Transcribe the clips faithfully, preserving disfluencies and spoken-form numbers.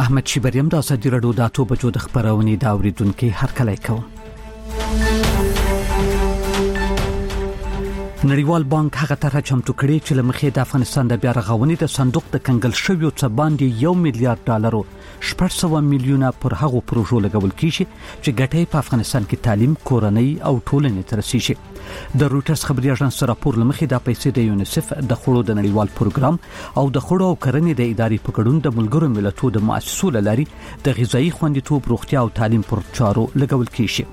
احمد شیبریم د ازادي رادیو د اتو بجو د خبرونې دا اوریدونکو هرکلی کوم. نړیوال بانک هغه طرح چمتو کړی چې لمخې د افغانستان د بیا رغونې د صندوق د کنګل شویو څه باندې یو میلیارډ ډالرو شپږ سوه میلیونه پر هغو پروژو لګول کیږي چې ګټې په افغانستان کې تعلیم، کورنۍ او ټولنې ته رسیږي. د رويټرز خبري اژانس راپور لمخې د پیسې د یونیسف د خړو د نړیوال پروګرام او د خړو او کرنې د ادارې په ګډون د ملګرو ملتونو د مؤسسو لاري د غذایی خوندیتوب، روغتیا او تعلیم پر چارو لګول کیږي.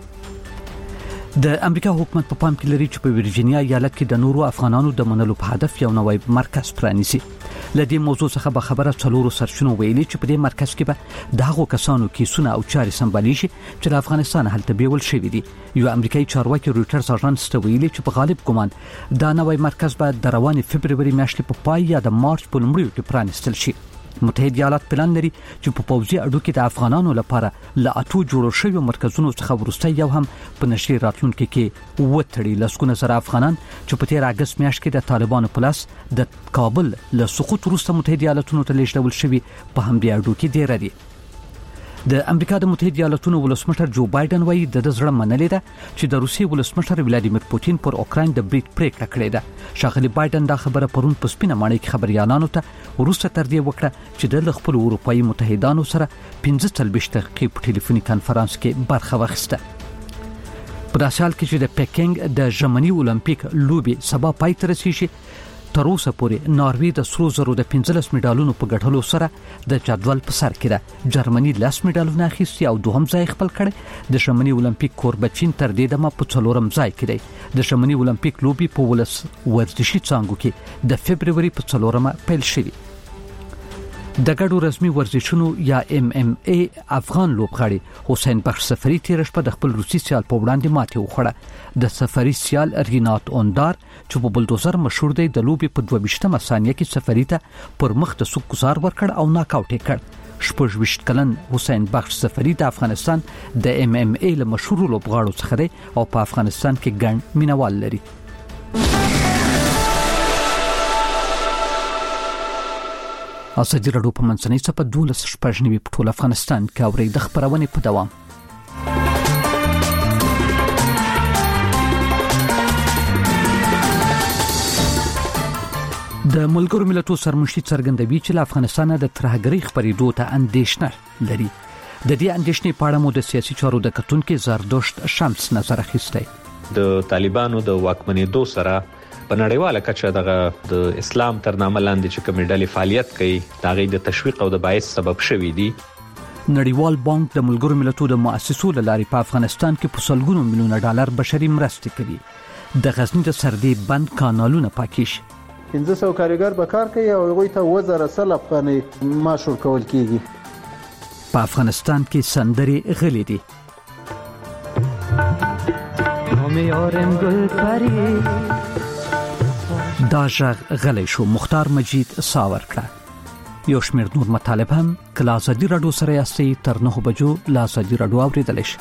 د امریکا حکومت په پام کې لري چې په ورجینیا ایالت کې د نورو افغانانو د منلو په هدف یو نوی مرکز پرانیسي. لدې موضوع څخه به خبره څلورو سرچینو ویلي چې په دې مرکز کې به د هغو کسانو کیسونه او چاري سمباليږي چې د افغانستان هلته بیول شوی دي. یو امریکایي چارواکي رويټرز اژانس ته ویلي چې په غالب ګمان دا نوی مرکز به د رواني فبرवरी میاشتې په پای یا د مارچ په لومړیو کې پرانیستل شي. متحده ایالات پلان لري چې په پوځي اډو کې د افغانانو لپاره لا اتو جوړ شوی مرکزونو څخه ورسته یو هم په نشي راتلونکو کې وټړي. لسګونه زره افغانان چې په تیر اگست میاشت کې د طالبانو په لاس د کابل له سقوط وروسته متحده ایالاتونو ته لیږدول شوی په همدې اډو کې ډیر دي. د امریکا د متحده ایالاتونو ولسمشر جو بایدن وایي د زړه منلې ده چې د روسي ولسمشر ولادیمیر پوتین پر اوکراین د بریټ پریکړه کړې ده. شاغلي بایدن دا خبره پرون په سپینه ماڼۍ کې خبريالانو ته ورسته تر دې وکړه چې د خپل اروپאי متحدانو سره پنځه څلوېښت دقیقې په ټلیفوني کانفرنس کې برخه واخیسته. په داسې حال کې چې د پکینګ د ژمني اولمپیک لوبي سبا پای ته رسیږي، تر اوسه پورې ناروې د سرو زرو د پنځلس میډالونو په ګټلو سره د جدول په سر کې ده. جرمني لس میډالونه اخیستي او دوهم ځای خپل کړی. د ژمني اولمپیک کوربچین تر دې دمه په څلورم ځای کې دی. د ژمني اولمپیک لوبي په ولس ورزشي څانګو کې د فبرवरी په څلورمه پیل شوی. د ګډو رسمي ورزشونو یا ام ام ای افغان لوبغاړي حسین بخش سفری تیر شپه د خپل روسي سیال په وړاندې ماتې وخوړه. د سفری سیال رینات اوندار چې په بلدوزر مشهور دی د لوبي په دوه ویشتمه ثانیه کې سفری ته پر مخ د سوق گزار ورکړ او ناک اوټ کړ. شپږ ویشت کلن حسین بخش سفری د افغانستان د ام ام ای له مشهور لوبغاړو څخه دی او په افغانستان کې ګڼ مینوال لري. ازادي رادیو په منځنۍ صفحه دولس شپږ نوي په ټول افغانستان کې اوري د خبرونې په دوام. د ملګرو ملتونو سرمنشي څرګندوي چې له افغانستان د ترهګرۍ خبرېدو ته اندېښنه لري. د دې اندېښنې په اړه مو د سیاسي چارو د کتونکو زردشت شمس نظر اخیستی. د طالبانو د واکمنېدو سره په نړیواله کچه دغه د اسلام تر نامه لاندې چې کومې ډلې فعالیت کوي دا غي د تشویق او د باعث سبب شوي دي. نړیوال بانک د ملګرو ملتونو د مؤسسو لاري په افغانستان کې په سلګونو میلیونه ډالر بشري مرستې کوي. د غزنی د سردې بند کانالونه پاکیش پنځه سوه کارګر به کار کوي او هغوی ته اووه زره سل افغانۍ معاش ورکول کیږي. په افغانستان کې سندرې غلي دي. دا ژغ غلی شو. مختار مجید ساور کړه. یو شمېر نور مطالب هم کله ازادي رادیو سره یاستئ تر نهو بجو له ازادي رادیو اورېدلی شئ.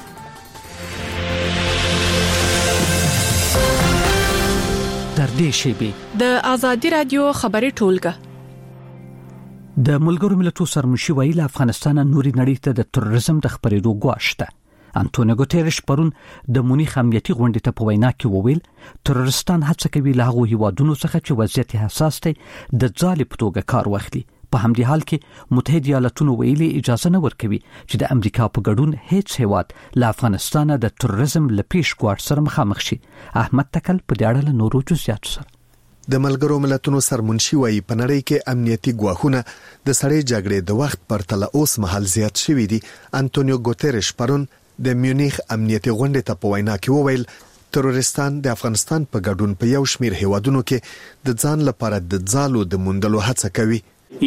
تر دې شیبې د ازادي رادیو خبري ټولګه. د ملګرو ملتونو سرمنشي ویلي افغانستان نوري نړۍ ته د تروریزم د خبرېدو ګواښ ده. انټونیو ګوتيريش پرون د مونیخ امنیتي غونډې ته په وینا کې وویل تروریستان هڅه کوي له هغو هیوادونو څخه چې وضعیت حساس دی د ځالې په توګه کار واخلي. په همدې حال کې متحده ایالاتونو ویلي اجازه نه ورکوي چې د امریکا په ګډون هیڅ هیواد له افغانستان د تروریزم له پیش ګواښ سره مخامخ شي. احمد تکل په دې اړه له نورو جزئیاتو سره. د ملګرو ملتونو سرمنشي وایي په نړۍ کې امنیتي ګواښونه د سړې جګړې د وخت پرتله اوس مهال زیات شوي دي. انټونیو ګوتيريش پرون د میونیخ امنیتي غونډې ته په وینا کې وویل تروریستان د افغانستان په ګډون په یو شمېر هیوادونو کې د ځان لپاره د ځالو د موندلو هڅه کوي.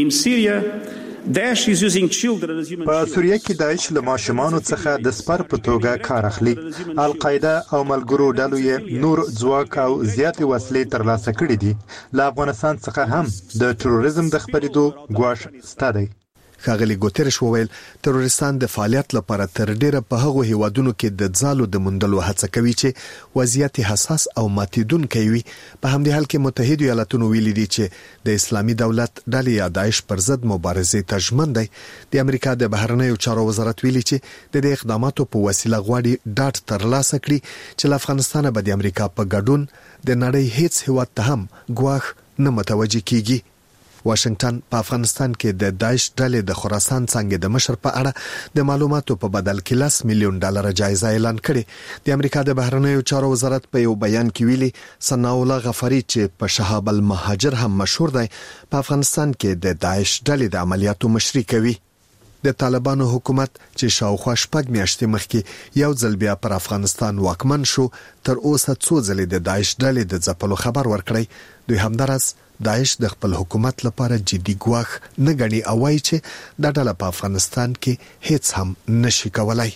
په سوریه کې داعش له ماشومانو څخه د سپر په توګه کار اخلي. القاعده او ملګرو ډلو یې نور ځواک او زیاتې وسلې ترلاسه کړې دي. له افغانستان څخه هم د تروریزم د خبرېدو ګواښ سته دی. ښاغلي ګوتریش وویل تروریستان د فعالیت لپاره تر ډیره په هغو هیوادونو کې د ځالو د موندلو هڅه کوي چې وضعیت حساس او ماتیدونکي وي. په همدې حال کې متحده ایالاتونو ویلي دي چې د اسلامي دولت ډلې یا داعش پر ضد مبارزې ته ژمن دی. د امریکا د بهرنیو چارو وزارت ویلي چې د دې اقداماتو په وسیله غواړي ډاډ ترلاسه کړي چې له افغانستان به د امریکا په ګډون د نړۍ هیڅ هیواد ته هم ګواښ نه متوجه کیږي. واشنگټن په افغانستان کې د داعش ډلې د خراسان څنګه د مشر په اړه د معلوماتو په بدل کې لاس میلیون ډالر جایزه اعلان کړي. د امریکا د بهرنیو چارو وزارت په یو بیان کې ویلي ثناء الله غفاری چې په شهاب المهاجر هم مشهور دی په افغانستان کې د داعش ډلې د عملیاتو مشري کوي. د طالبانو حکومت چې شاوخوا شپږ میاشتې مخکې یو ځل بیا پر افغانستان واکمن شو تر اوسه څو ځلې د داعش ډلې د ځپلو خبر ورکړی. دوی همدارس داعش د خپل حکومت لپاره جدي ګواښ نه غني او وايي چې د ډله په افغانستان کې هیڅ هم نشي کولای.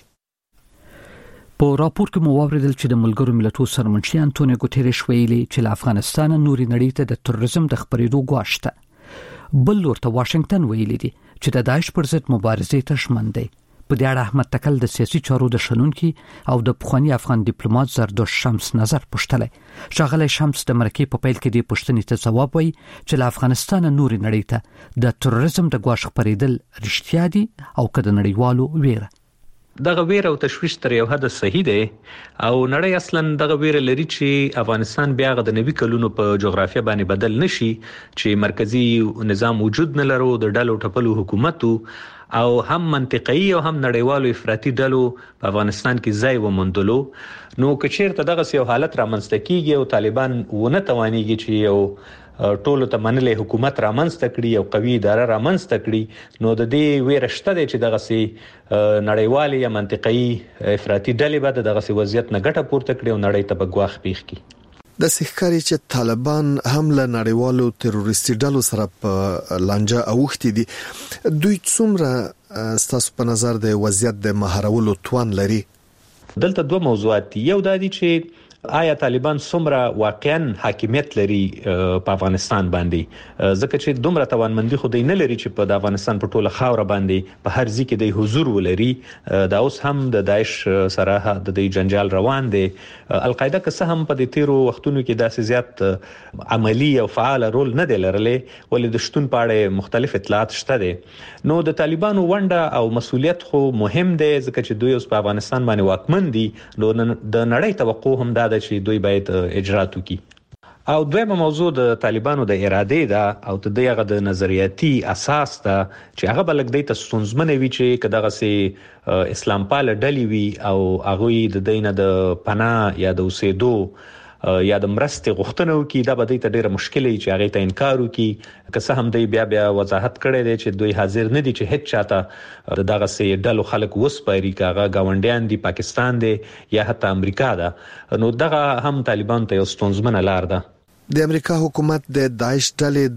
په راپور کې مو واوریدل چې د ملګرو ملتونو سرمنشي انټونیو ګوتریش ویلي چې له افغانستان نوري نړۍ ته د تروریزم د خپرېدو ګواښ شته. بل ورته واشنگټن ویلي دي چې د داعش پر ضد مبارزې ته ژمن دی. په دې اړه احمد تکل د سیاسي چارو د شنونکي او د پخوانی افغان ډیپلوماټ زردوش شمس نظر پوښتلی. شاغلی شمس د مرکې په پیل کې د پوښتنې ته ځواب وایي چې له افغانستان نوري نړۍ ته د تروریزم د ګواښ خپرېدل رښتیا دي او که د نړیوالو ویره. دغه ویره او تشویش تر یو حد صحیح دی او نړۍ اصلا دغه ویره لري چې افغانستان بیا غو د نوي کلونو په جغرافیه باندې بدل نشي چې مرکزی نظام وجود نه لرو د ډلو ټپلو حکومتو او هم منطقي او هم نړیوالو افراطي ډلو په افغانستان کې ځای وموندلو. نو کچیرته دغه یو حالت رامنځته کیږي او طالبان ونه توانيږي چې یو ټولو ته منلې حکومت رامنځته کړي او قوي اداره رامنځته کړي نو د دې ویره شته چې دغه سي نړیوالي یا منطقي افراطي ډلې به دغه سي وضعیت نه ګټه پورته کړي او نړۍ ته به ګواښ پیښ کړي. د سحکاري چې طالبان هم له نړیوالو تروریستي ډلو سره په لانجه اوختي دي دوی څومره ستاسو په نظر د وضعیت د مهارولو توان لري؟ دلته دوه موضوعات دي. یو دا دي چې آیا طالبان څومره واقعا حاکمیت لري په افغانستان باندې ځکه چې دومره توانمندي خو دی نه لري چې په افغانستان په ټوله خاور باندې په هر ځای کې د حضور ولري. دا اوس هم د داعش سره د دې جنجال روان دی. القاعده که څه هم په دې تیرو وختونو کې داسې زیات عملی او فعال رول نه دی لرلی ولې د شتون په اړه مختلف اطلاعات شته دي. نو د طالبانو ونډه او مسولیت خو مهم دی ځکه چې دوی اوس په افغانستان باندې واکمن دي. نو د نړۍ توقع هم دا چې دوی باید اجرات وکړي. او دویمه موضوع د طالبانو د اراده ده او د دغه د نظریاتي اساس ده چې هغه بلګ د ستونزمنه وی چې کداغه سي اسلام پال ډلې وی او هغه د دینه د پناه یا د اوسېدو یا د مرستې غوښتنه وکي دا به د ډیره مشکل وي چې هغه ته انکار وکي. که څه هم دی بیا بیا وضاحت کړی دی چې دوی حاضر نه دي چې هیڅ چاته دغه سي ډلو خلک وسپاري کاغه گاونډیان دي پاکستان دی یا حتی امریکا ده. نو دغه هم طالبان ته یو ستونزمنه لار ده. د امریکا حکومت د داعش ډلې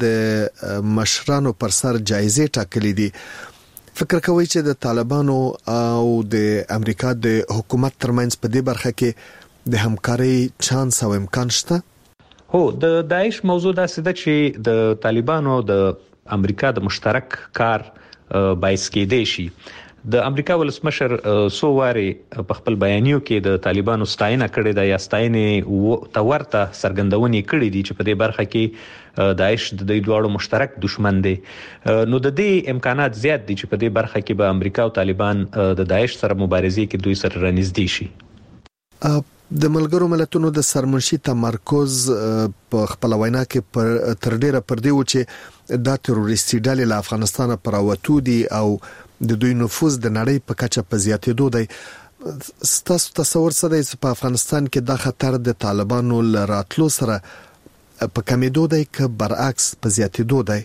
د مشرانو پر سر جایزې ټاکلې دي. فکر کوي چې د طالبانو او د امریکا د حکومت ترمنځ په دې برخه کې د همکاري چانس او امکان شته؟ هو د داعش موضوع دا سده چې د طالبانو د امریکا د مشترک کار باعث کېدې شي. د امریکا ولسمشر سو واري په خپل بیانیو کې د طالبانو ستاینه کړې ده یا ستاینه تورته سرګندونې کړې دي چې په دې برخه کې داعش د دوی دواړو مشترک دشمن دی. نو د دې امکانات زیات دي چې په دې برخه کې به امریکا او طالبان د داعش سره مبارزې کې دوی سره رانږدې شي. د ملګرو ملتونو د سرمنشي تمرکز په خپل وینا کې پر تر ډیره پر دی و چې د تروریستي ډلې له افغانستان پر راوتو دي او د دوی نفوذ د نړۍ په کچه په زیاتېدو دی. ستاسو تصور څه دی چې په افغانستان کې د خطر د طالبانو لراتلو سره په کمیدو دی که برعکس په زیاتېدو دی؟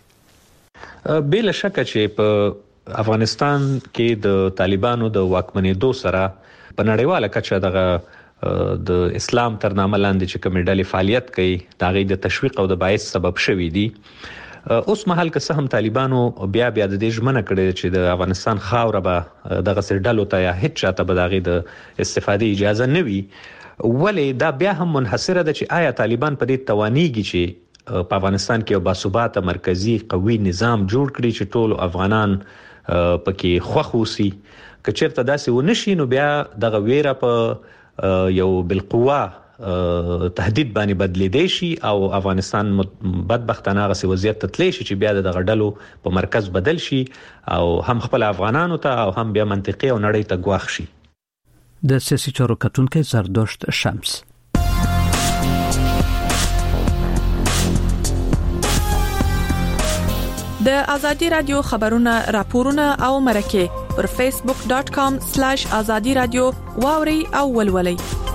بلا شک چې په افغانستان کې د طالبانو د واکمنېدو سره په نړیواله کچه دغه د اسلام تر نامه لاندې چې کوم ډلې فعالیت کوي دا غي د تشویق او د باعث سبب شوي دي. اوس مهال که څه هم طالبانو بیا بیا د دې ژمنه کړې چې د افغانستان خاوره به دغه سر ډلو ته یا هیڅ چاته به دغه د استفادې اجازه نه وي ولې دا بیا هم منحصره ده چې آیا طالبان په دې توانيږي چې په افغانستان کې یو باثباته مرکزی قوي نظام جوړ کړي چې ټول افغانان پکې خوخ وسی کچېرته داسې ونشي نو بیا دغه ویره په یو بالقوه تهدید باندې بدلیدي شي او افغانستان بدبختانه غسي وضعیت تتلی شي چې بیا دغه ډلو په مرکز بدل شي او هم خپل افغانانو ته او هم بیا منطقي او نړۍ ته ګواښ شي. د سیاسي چارو کتونکو زردشت شمس. د ازادي رادیو خبرونه راپورونه او مرکه پر فیسبوک ډاٹ کام سلیش ازادي رادیو واوري او ولولي.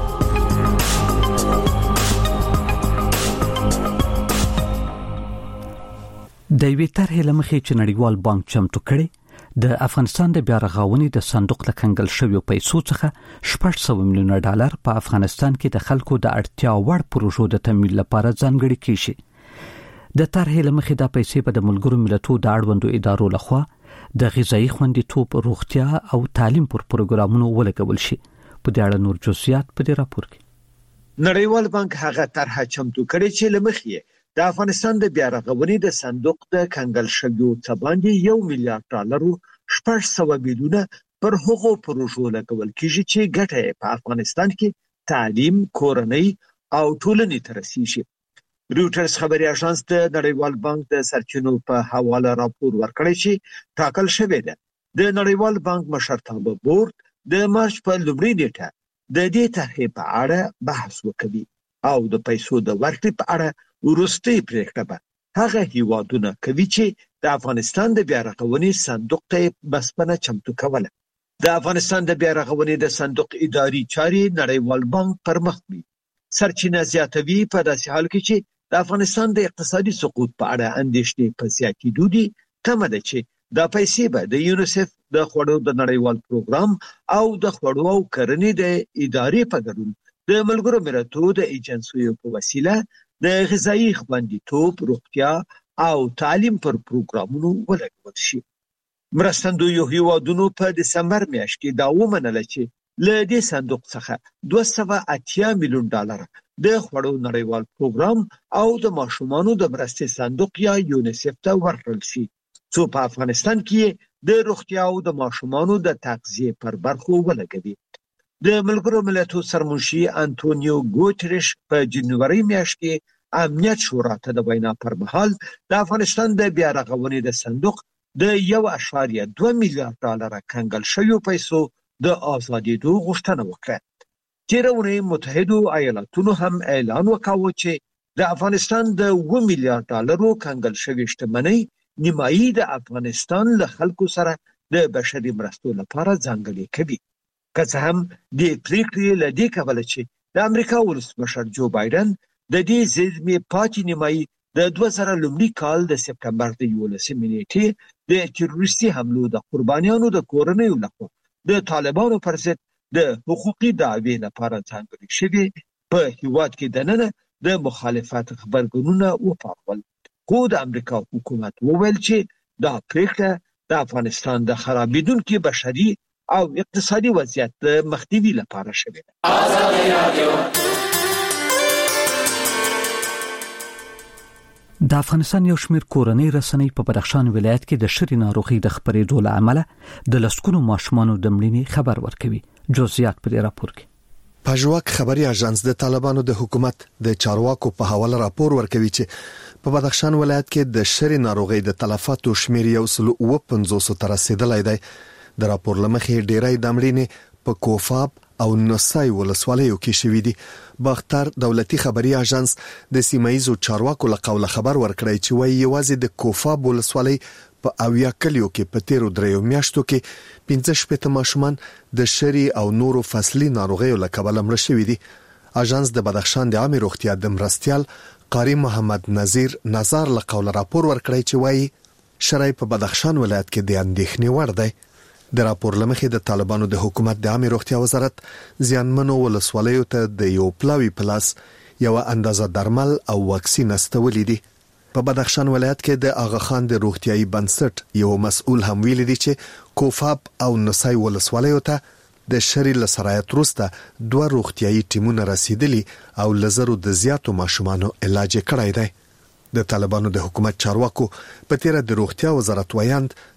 د وی طرحې لمخې چې نړیوال بانک چمتو کړي د افغانستان د بیا رغونې د صندوق له کنګل شویو پیسو څخه شپږ سوه میلیونه ډالر په افغانستان کې د خلکو د اړتیا وړ پروژو د تمویل لپاره ځانګړي کیږي. د طرحې لمخې د پیسې په د ملګرو ملتونو د اړوندو ادارو لخوا د غذایی خوندیتوب، روغتیا او تعلیم پر پروګرامونو ولګول شي. په دې اړه نور جزئیات په دې راپور کې. نړیوال بانک هغه طرحه چمتو کړي چې لمخې د افغانستان د بیا رغونې د صندوق د کنګل شویو څخه باندې یو میلیارډ ډالر شپږ سوه میلیونه پر هغو پروژو لګول کیږي چې ګټه په افغانستان کې تعلیم، کورنۍ او ټولنې ته رسیږي. روټرز خبري اژانس د نړیوال بانک د سرچینو په حواله راپور ورکړی چې ټاکل شوی دی د نړیوال بانک مشرتابه بورډ د مارچ په لومړۍ نیټه د دې طرحې په اړه بحث وکړي او د پیسو د ورکړې په اړه ورستۍ پریکړه به هغه هیوادونه کوي چې د افغانستان د بیا رغونې صندوق ته بسپنه چمتو کوله. د افغانستان د بیا رغونې د صندوق اداري چاري نړیوال بانک پر مخ وي. سرچینه زیاتوي په داسې حال کې چې د افغانستان د اقتصادي سقوط په اړه اندېښنې په زیاتېدو دي. تمه ده چې دا پیسې به د یونیسف د خوړو د نړیوال پروګرام او د خوړو او کرنې د ادارې په ګډون د ملګرو ملتونو د ایجنسیو په وسیله د غذایی خوندیتوب، روغتیا او تعلیم پر پروګرامونو ولګول شي. مرستندویو هیوادونو په دسمبر میاشت کې دا ومنله چې له دې صندوق څخه دوه سوه اتیا میلیون ډالر د خوړو نړیوال پروګرام او د ماشومانو د مرستې صندوق یا یونیسف ته ورکړل شي څو په افغانستان کې د روغتیا او د ماشومانو د تغذیه پر برخو ولګوي. د ملګرو ملتونو سرمنشي انټونیو ګوتریش په جنوري میاشت کې امنیت شورا ته د وینا پر مهال د افغانستان د بیا رغونې د صندوق د یو اعشاریه دوه میلیارډ ډالر کنګل شویو پیسو د آزادېدو غوښتنه وکړه. تېره اونۍ متحدو ایالاتونو هم اعلان وکاوه چې د افغانستان د اووه میلیارډ ډالرو کنګل شوې شتمنۍ نیمایي د افغانستان له خلکو سره د بشري مرستو لپاره ځانګړې کوي. که څه هم د پریکړې له دې کبله چې د امریکا ولسمشر جو بایدن د دې زیرمې پاتې نیمایي د دوه زره لومړي کال د سپټمبر د یولسمې نیټې د تروریستي حملو د قربانیانو د کورنیو لخوا د طالبانو پر ضد د حقوقي دعوې لپاره ځانګړي شوي په هیواد کې دننه د مخالفت خبرګونونه وپارول. خو د امریکا حکومت وویل چې دا پریکړه د افغانستان د خرابېدونکي بشري او اقتصادي وضعیت د مخنیوي لپاره شوې ده. ازادي رادیو د افغانستان یو شمېر کورنۍ رسنۍ په بدخشان ولایت کې د شری ناروغي د خپرېدو له امله د لسګونو ماشومانو د مړینې خبر ورکوي. جزئیات په دې راپور کې. پژواک خبري اژانس د طالبانو د حکومت د چارواکو په حواله راپور ورکوي چې په بدخشان ولایت کې د شری ناروغي د تلفاتو شمېر یو سل او پنځوس تر رسیدلای دی. د راپور لمخې ډیری د مړینې په کوفاب او نصای ولسوالیو کې شوې دي. باختر دولتي خبري اژانس د سیمایزو چارواکو له قوله خبر ورکړی چې وايي یوازې د کوفاب ولسوالۍ په اویا کلیو کې په تیرو دریو میاشتو کې پنځه شپږ ماشومان د شری او نورو فصلي ناروغیو له کبله مړه شوي دي. اژانس د بدخشان د عامه روغتیا د مرستيال قاری محمد نذیر نظر له قوله راپور ورکړی چې وايي شرای په بدخشان ولایت کې د اندېښنې وړ دی. د راپور لمخې د طالبانو د حکومت د عامه روغتیا وزارت زیانمنو ولسوالیو ته د یو پلاوی پلاس یو اندازه درمل او واکسین استولې دي. په بدخشان ولایت کې د اغا خان د روغتیايي بنسټ یو مسؤل هم ویل دي چې کوفاب او نصای ولسوالیو ته د شری لسرایت روسته دوه روغتیايي ټیمونه رسیدلي او لزرو د زیاتو ماشومانو علاج کړای دی. د طالبانو د حکومت چارواکو په تیر د روغتیا وزارت ویاند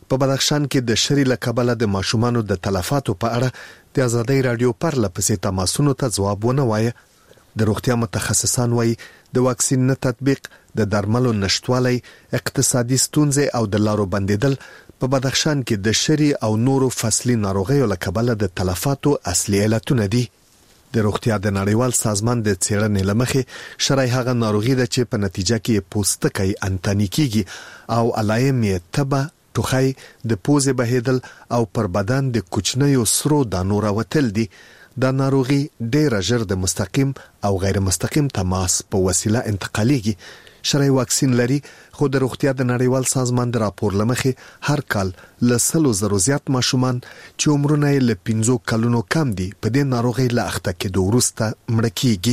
په بدخشان کې د شری له کبله د ماشومانو د تلفاتو په اړه د آزادۍ رادیو پرله پسې تماسونو ته ځواب ونه وایي. د روغتیا متخصصان وایي د واکسین نه تطبیق، د درملو نشټوالی، اقتصادي ستونزې او د لارو بندیدل په بدخشان کې د شری او نورو فصلي ناروغیو له کبله د تلفاتو اصلي علتونه دي. د روغتیا د نړیوال سازمان د څېړنې لمخې شری هغه ناروغي ده چې په نتیجه کې پوستکی انتنی کیږي او علایم یې تبه، ټوخی، د پوزې بهیدل او پر بدن د کوچنیو سرو دانو راوتل دي. دا ناروغي ډېر ژر د مستقیم او غیر مستقیم تماس په وسیله انتقالېږي. شری واکسین لري، خو د روغتیا د نړیوال سازمان د راپور لمخې هر کال له سلو زرو زیات ماشومان چې عمرونه یې له پنځو کلونو کم دي په دې ناروغي له اخته کېدو وروسته مړه کیږي.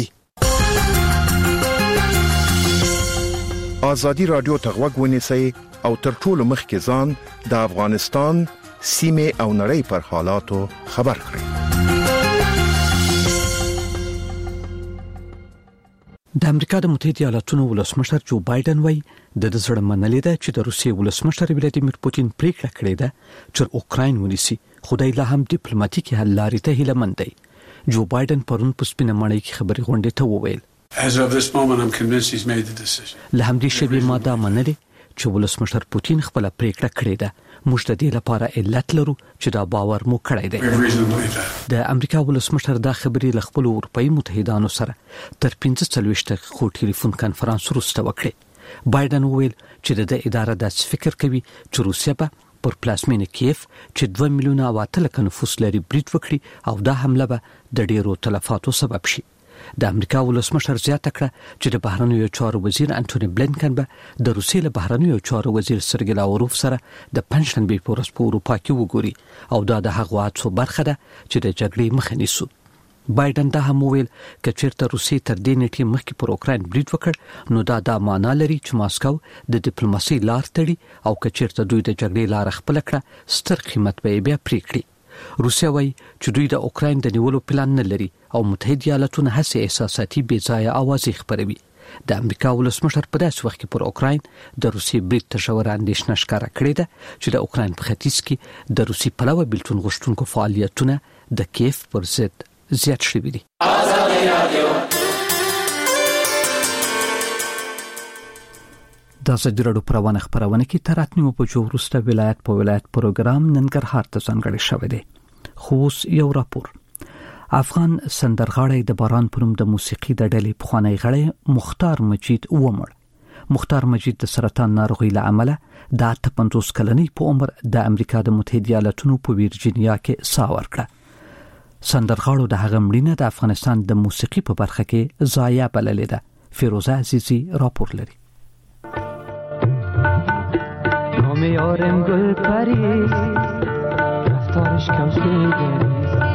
آزادي رادیو ته غوږ ونیسئ او تر ټولو مخکې ځان د افغانستان سیمه او نړۍ پر حالاتو خبر کړئ. د امریکا د متحده ایالاتونو ولسمشر جو بایدن وایي د زړه منلې ده چې د روسیې ولسمشر ولادیمیر پوتین پریکړه کړې ده چې اوکراین ونیسي، خدای له هم ډیپلوماټیکي حل لارې ته هیله مند دی. جو بایدن پرون په سپینه ماڼۍ کې خبري غونډې ته وویل As of this moment I'm convinced he's made the decision. له همدې شی ما دا منلې چې ولسمشر پوتین خپل پریکړه کړې ده. موږ د دې لپاره علت لرو چې دا باور مو کړی دی. د امریکا ولسمشر دا خبرې له خپل اروپאי متحدانو سره تر پنځه څلوېښت دقیقو ټلیفون کانفرنس وروسته وکړي. بایدن وویل چې د اداره داسې فکر کوي چې روسیه به پر پلازمینه کیف چې دوه میلیونه او اته لکه نفوس لري برید وکړي او دا حمله به د ډیرو تلفاتو سبب شي. د امریکا ولسمشر زیاته کړه چې د بهرنیو چارو وزیر انټونی بلینکن به د روسیې له بهرنیو چارو وزیر سرګی لاوروف سره د پنځشنبه په ورځ په اروپا کې وګوري او دا د هغه هڅو برخه ده چې د جګړې مخه نیسي. بایدن دا هم ویل چې چیرته روسیې تر دې نیټې مخکې پر اوکراین برید وکړ نو دا د معنا لري چې ماسکو د ډیپلوماسي لار تړي او که چیرته دوی د جګړې لار خپل کړه ستر قیمت به بیا پرې کړي. روسیا وایي چې دوی د اوکراین د نیولو پلان نه لري او متحده ایالاتونه هڅه احساساتي بې ځایه اوازې خپروي. د امریکا ولسمشر په داسې وخت کې پر اوکراین د روسیې برید ته ژوره اندېښنه ښکاره کړې ده چې د اوکراین په ختیځ کې د روسي پلوه بېلتون غوښتونکو فعالیتونه د کیف پر ضد زیات شوي دي. د ازادي راډیو پروانه خبرونه کې تر اتنیو بجو وروسته ولایت په ولایت پروګرام ننګرهار ته ځانګړی شوی دی. خو یو راپور افغان سندرغاړی د باران پروم د موسیقي د ډلې پخوانی غړی مختار مجید ومړ. مختار مجید د سرطان ناروغي له امله د پنځوس کلنۍ په عمر د امریکا د متحده ایالاتونو په ویرجینیا کې ساه ورکړه. سندرغاړو د هغه مړینه د افغانستان د موسیقي په برخه کې ضایعه بللې ده. فیروزه عزیزی راپور لري. نام یارم گل پریز رفتارش کم خیلی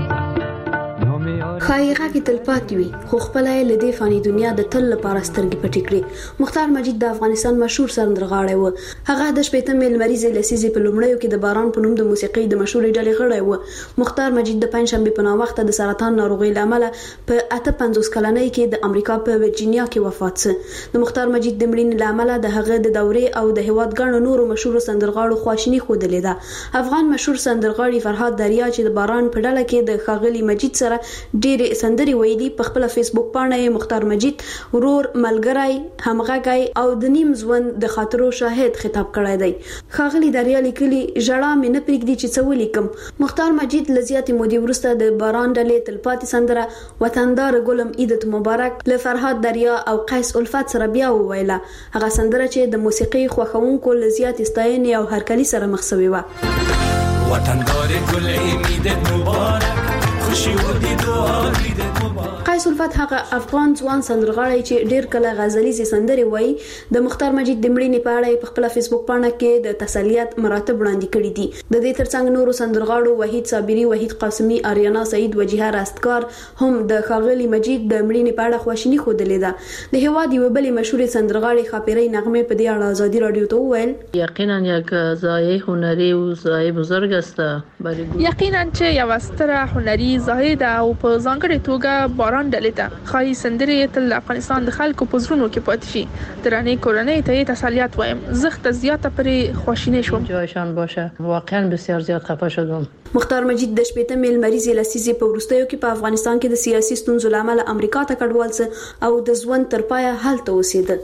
خایغه کې تلپاتې وي خو خپل یې لدی فانی دنیا د تل لپاره سترګې پټې کړې. مختار مجید د افغانستان مشهور سندرغاړی و. هغه د شپږم میل مریض لسیزې په لومړیو کې د باران په نوم د موسیقي د مشهور ډلې غړی و. مختار مجید د پنځشنبه په ناوخته د سرطان ناروغي لامل په اته پنځوس کلنۍ کې د امریکا په ورجینیا کې وفات شو. د مختار مجید د مړینې لامل د هغه د دورې او د هیواد ګڼو نورو مشهور سندرغاړو خواشینی خوده لیده. افغان مشهور سندرغاړي فرهاد دریا چې د باران په ډله کې د خاغلی مجید سره ډېر سندري ویلي په خپل فیسبوک باندې مختار مجید ورور ملګری همغږی او د نیم ژوند د خاطرو شاهد خطاب کړی دی. خاغلی دریا لیکلي ژړا مې نه پرېږدي چې څه ولیکم. مختار مجید لزیاتې مودې وروسته د باران ډلې تلپاتې سندره وطندار ګلم عیدت مبارک له فرهاد دریا او قیس الفت سره بیا وویله. هغه سندره چې د موسیقي خوښونکو لزیاتې ستاینې او هرکلي سره مخ شوې وه. وطندار ګلم عیدت مبارک خوشي ودی دعا عیدت مبارک. قیس الفت هغه افغان ځوان سندرغاړی چې ډیر کله غزلیزي سندري وایي. د مختار مجید د مړینې په اړه په خپل فیسبوک باندې کې د تسلیت مراتب وړاندې کړي دي. د دې ترڅنګ نورو سندرغاړو وحید صابری، وحید قاسمی، آریانا سعید، وجیها راستکار هم د خاغلی مجید د مړینې په اړه خواشینی خوده ده. د هواد یو بل مشهور سندرغاړي خاپری نغمه په دې اړه ازادي رادیو ته وویل یقینا یک ضایع هنری او ضایع بزرگ است. یقینا چې یو ستره هنری ضایع ده او په ځانګړي توګه باران ځوان ډلې ته خایي سندرې تل افغانستان د خلکو په زړونو کې پاتې شي. درانه کورنۍ ته تسلیت وایم. زخت زیاته پرې خوشینه شوم. جایشان باشه. واقعا بسیار زیاد خفه شدم. مختار مجید د شپږم میل مریض لسیزې په ورستیو کې په افغانستان کې د سیاسي ستونزو لامل امریکا ته کډوال څه او د ژوند تر پایه هلته اوسېدل.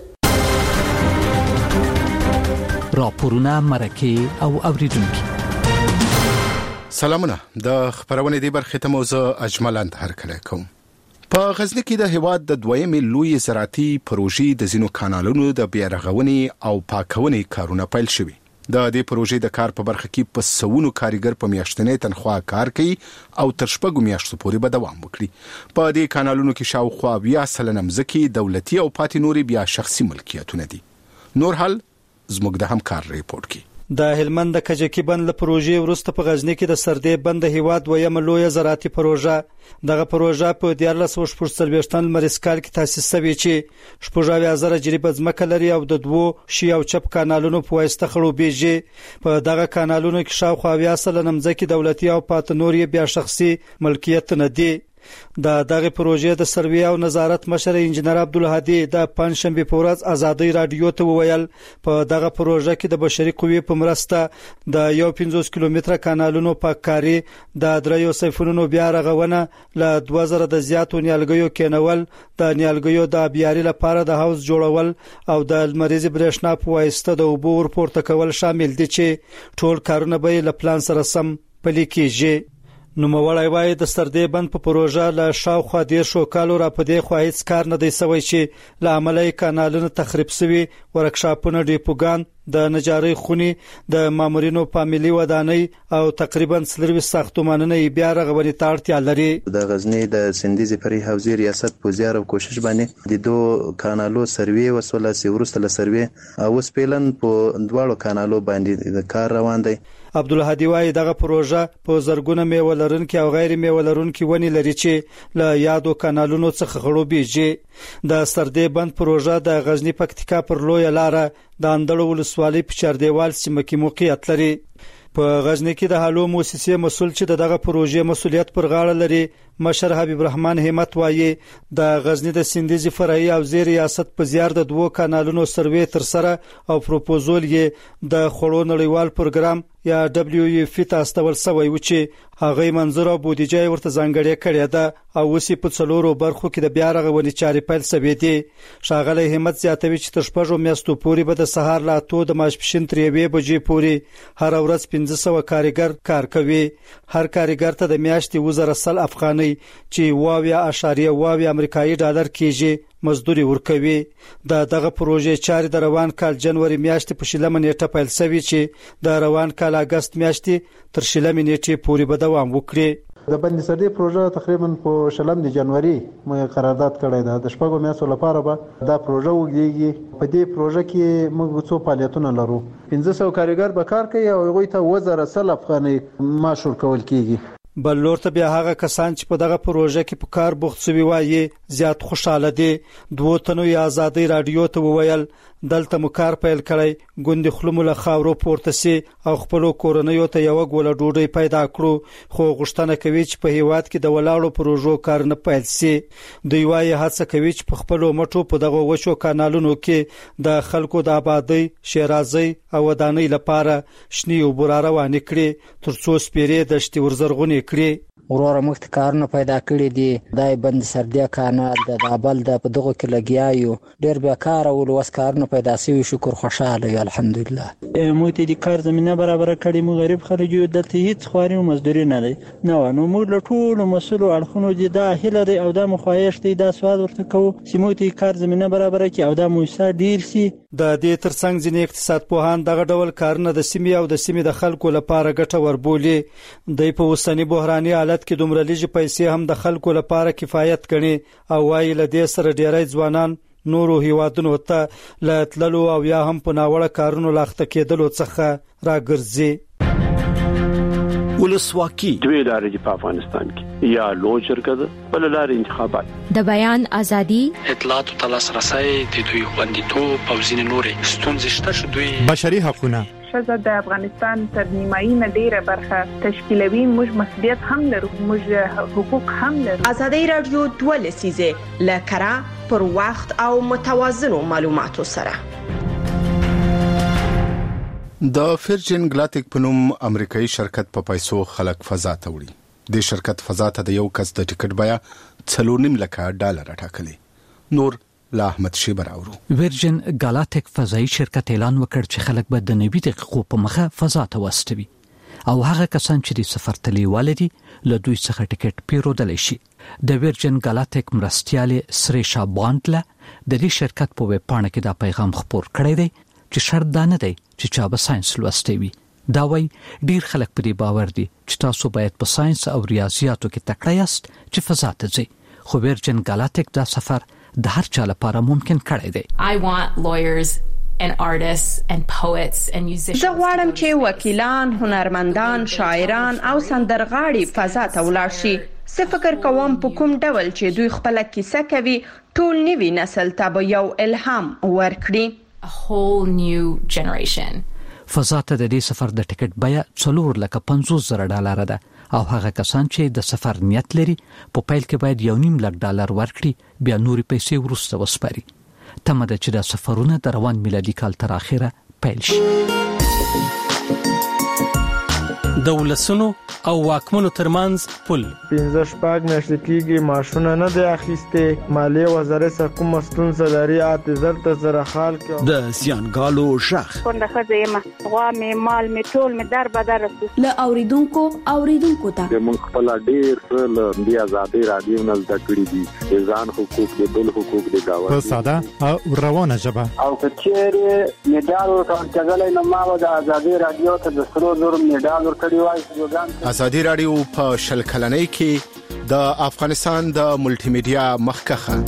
راپورونه مرکه او اوریدونکو سلامونه. د خبرونه دی برخه ته موضوع اجملند هرکله کوم. په غزنی کې د هیواد د دویمې لوی زراعتي پروژې د زینو کانالونو د بیارغونې او پاکونې کارونه پیل شوي. د دې پروژې د کار په برخه کې په سونو کارګر په میاشتنې تنخواه کار کوي او تر شپږو میاشتو پورې به دوام وکړي. په دې کانالونو کې شاوخوا بیا سلنه مځکې دولتي او پاتې نوري بیا شخصي ملکیتونه دي. نور حال زموږ د همکار ریپورت کې د هلمند د کجکی بند له پروژې وروسته په غزنی کې د سردې بند د هیواد ویمه لوی زراعتي پروژه. دغه پروژه په دیارلس سوه شپږ څلوېښت مریض کال کې تاسیس شوې چې شپږ اویا زره جریب ځمکه لري او د دوو شی او چپ کانالونو په واسطه خړوبېږي. په دغه کانالونو کې شاوخوا اویا سلنه مځکې دولتي او پاتې نور بیا شخصي ملکیت نه دي. د دغه پروژې د سروې او نظارت مشر انجنیر عبدالهادي د پنځشنبه په ورځ ازادي رادیو ته وویل په دغه پروژه کې د بشري قوې په مرسته د یو پنځوس کیلومتره کانالونو پاککاري د دریو سیفونو بیا رغونه ل دوه زره د زیاتو نیالګیو کېنول د نیالګیو د بیاري لپاره د هاوس جوړول او د لمریز برېښنا په واسطه د اوبو ورپورته کول شامل دي چې ټول کارونه به له پلان سره سم پلي کیږي. نو موړای وای د سردې بند په پروژه له شاوخوا ډیر شو کالو را پدې خو هیڅ کار نه دی سوی چې له عملي کانالونو تخریب شوی ورکشاپونه ډیپوګان د نجاری خونی د مامورینو فامیلی ودانۍ او تقریبا سلوي ساختمانونه بیا رغونې ته اړتیا لري. د غزنی د سندیزي پرې حوزې ریاست په زیار او کوشش باندې د دوه کانالو سروې وسوله سی ورسته له سروې او سپیلن په دواړو کانالو باندې د کار روان دی. عبدالهادي وايي دغه پروژه په زرګونه میوه لرونکي او غیر میوه لرونکي ونی لري چې له یادو کانالونو څخه خړوبېږي. د سردې بند پروژه د غزنی پکتیکا پر لوی لار د اندړو ولسوالۍ په چاردیوال سیمه کې موقعیت لري. په غزنی کې د حالو مؤسسې مسول چې دغه پروژې مسولیت پر غاړه لري مشر حبیب الرحمن همت وايي د غزنی د سندیزي فرعي او زیر ریاست په زیار د دوه کانالونو سروې تر سره او پروپوزول یې د خړو نړیوال پروګرام یا دبليو اف ته استول سوی و چې هغه منظور او بودیجه ورته ځانګړې کړې ده او وسی په څلورو برخو کې د بیا رغونې چارې پیل شوې دي. شاغله همت زیاتوي چې تر شپږو میاشتو پورې به د سهار لا تو د ماسپښین تر یوې بجې پورې هر ورځ پنځه سوه کارګر کار کوي. هر کارګر ته د میاشتې وزره سل افغانۍ چې واویا اشاریه واویا امریکایي ډالر کېږي مزدوري ورکوي. د دغه پروژې چارې د روان کال جنوري میاشتې په شلمه نیټه پیل شوې چې د روان کال اگست میاشتې تر شلمه نیټې پورې به دوام وکړي. د بند سردې پروژه تقریبا په شلم د جنوري مې قرارداد کړی ده. د شپږو میاشتو لپاره به دا پروژه وګړي. په دې پروژه کې موږ څو فعالیتونه لرو. پنځه سوه کارګر به کار کوي او هغوی ته اووه زره سل افغانۍ معاش ورکول کیږي. بل لور ته بیا هغه کسان چې په دغه پروژه کې په کار بوخت شوي وایي زیات خوشاله دي. دوه تنو یا ازادي رادیو ته وویل دلته مو کار پیل کړی ګوندې خلمو له خاورو پورته سي او خپل کورنیو ته یو غوله ډوډۍ پیدا کړو خو غوښتنه کوي چې په هیواد کې د ولاړو پروژو کار نه پیل سي. دوی وایي هڅه کوي چې په خپل مټو په دغه وچو کانالونو کې د خلکو د آبادی شیرازي او ودانۍ لپاره شنی او بورا روان کړي ترڅو سپیرې د شتي ورزرغونی کړي. ورور مخت کارونه پیدا کړی دي. دای بند سردیا کانال د دابل د په دغه کې لګیایو ډیر به کار او لوس کارونه پیدا شي. شکر خوشاله یو الحمدلله. موږ ته د کار زمينه برابر کړی. موږ غریب خلک یو دلته هیڅ خواري او مزدوري نه لري. نو نو موږ له ټولو مسلو اړخونو دي دا هیله او دا مخایشت دي دا سوال ورته کوو چې موږ ته کار زمينه برابر کړي او دا موثر ډیر سي. د دې ترڅنګ ځینې اقتصاد پوهان دغه ډول کارونه د سیمې او د سیمې د خلکو لپاره ګټه وربولي. د په وسنی بحراني حالت کې دومره لږ پیسې هم د خلکو لپاره کفایت کوي او وايي له دې سره ډیری ځوانان نورو هیوادونو ته له تللو او یا هم په ناوړه کارونو لاخته کېدلو څخه راګرځي. ولسواکي دوی لارې په افغانستان کې یا لوی شرکت بل لارې انتخابات د بیان ازادي اطلاعات او لاسرسي د دوی خوندیتوب او ځینې نورې ستونزې شته. دوی بشري حقوقونه شزه د افغانستان تر نیمایي نه ډیره برخه تشکیلوي، موږ مسؤلیت هم لرو، موږ حقوق هم لرو. ازادي رادیو دوه لسیزه لکرا پر وخت او متوازنو معلوماتو سره. د ورجن ګلاتیک په نوم امریکایي شرکت په پیسو خلک فضا ته وړي. د شرکت فضا ته د یو کس د ټیکټ بیه څلور نیم لکه ډالر ټاکلې. نور لا احمد شیبر اورو. ورجن ګلاتیک فضایي شرکت اعلان وکړ چې خلک به د نوي دقیقو په مخه فضا ته واستوي او هغه کسان چې د سفر تلي والدي له دوی څخه ټیکټ پیرودلی شي. د ورجن ګلاتیک مرستیالې سریشا باندله د دې شرکت په ویب پاڼه کې دا پیغام خپور کړی دی چې شرط دا نه دی چې چا به ساينس لوستی وي. دا وایي ډیر خلک په دې باور دي چې تاسو باید په ساينس او ریاضیاتو کې تکړه یاست چې فضا ته ځئ. خو ورجن ګلاتیک دا سفر د هر چا لپاره ممکن کړی دی. I want lawyers and artists and poets and musicians. زه غواړم چې وکیلان، هنرمندان، شاعران او سندرغاړي فضا ته ولاړ شي. زه فکر کوم په کوم ډول چې دوی خپل کیسه کوي ټول نوي نسل ته به یو الهام ورکړي. A whole new generation. فضا ته د دې سفر د ټیکټ بیه څلور لکه پنځوس زره ډالر ده او هغه کسان چې د سفر نیت لري په پیل کې باید یو نیم لک ډالر ورکړي، بیا نوري پیسې وروسته وسپاري. تمه ده چې دا سفرونه د روان میلادي کال تر اخره پیل شي. د ولسونو او واکمنو ترمنځ پل پنځه شپږ میاشتې کېږي ماشونه نه دی اخیستې. مالیې وزارت سره کومه ستونزه لري اته زر ته زره خال کې د زیانګالو شخ کونډه ښځه یم، غوا مې مال مې ټول مې در بدر رسو. له اوریدونکو اوریدونکو ته موږ خپل ډیر څه له دې ازادي رادیو نه زده کړي دي، ځان حقوق دي، بل حقوق دي دا په ساده او روانه ژبه. او کچېره میډال ورکړل نو ما د ازادي رادیو ته د سرو زر میډال ورکړی. ازادي رادیو په شل کلنۍ کې د افغانستان د ملټي میډیا مخکخه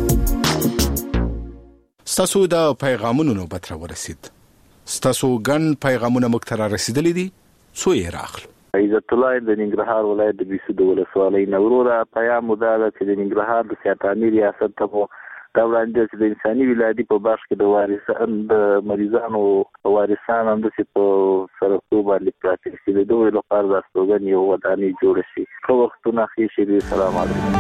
ستاسو د پیغامونو نوبت را ورسید. ستاسو ګڼ پیغامونه موږ ته را رسیدلي دي، څو یې راخلو. عزت الله د ننګرهار ولایت د بیسو د ولسوالۍ نوروره پیغام دا ده چې د ننګرهار د سیاتاني ریاست ته دا وړاندې چې د انساني ولادي په بخش کې د وارثان د مریضانو وارثان هم د په سرکو باندې پراته شي. د دوی لپاره د استوګن یو ودانۍ جوړ شي. خو وختونه خې شي. سلام علیکم.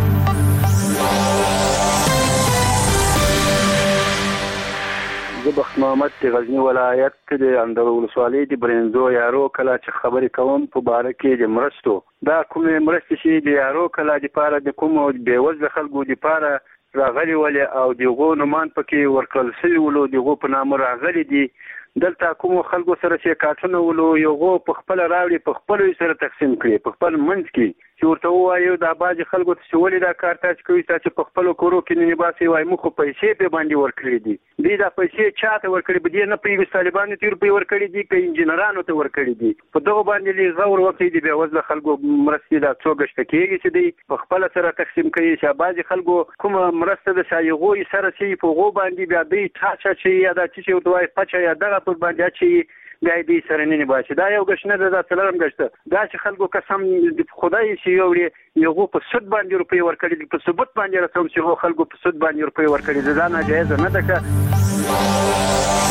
زه بخت محمد د غزنی ولایت د اندر ولسوالۍ د برنزو یارو کلا چې خبرې کوم په باره کې د مرستو دا کومې مرستې شي د یارو کلا د پاره د کوم بیوزله خلکو د پاره راغلي ولې او دغه نومان پکې ورکل شوی ولو دغه په نام راغلي دي. دلته کوم خلکو سره چې کارتونه ولو یو په خپل راوړي په خپل سره تقسیم کړي په خپل منځ کې چې ورته وایو دا باج خلکو ته ولې دا کار تاسو کوي چې په خپل کورو کې نه باسي وای مخ پیسې په باندې ورکړي دي. دې دا پیسې چاته ورکړي به دي نه په طالبانو تیر په ورکړي دي کې انجنیرانو ته ورکړي دي. په دغه باندې لږ غور وکړي دي به وزله خلکو مرستې دا څوګشت کېږي چې دی په خپل سره تقسیم کوي چې باج خلکو کوم مرسته د شایغوي سره چې په غو باندې بیا دی تاسو چې یا دا چې ورته پچا یا دغه په باندې چې بیا دې سره نه باشي. دا یو غشنه ده څلورم غشته دا چې خلکو قسم خدای شي یو یو په سود باندې روپی ورکړي په ثبوت باندې راځم چې خلکو په سود باندې روپی ورکړي دا نه جایز نه ده.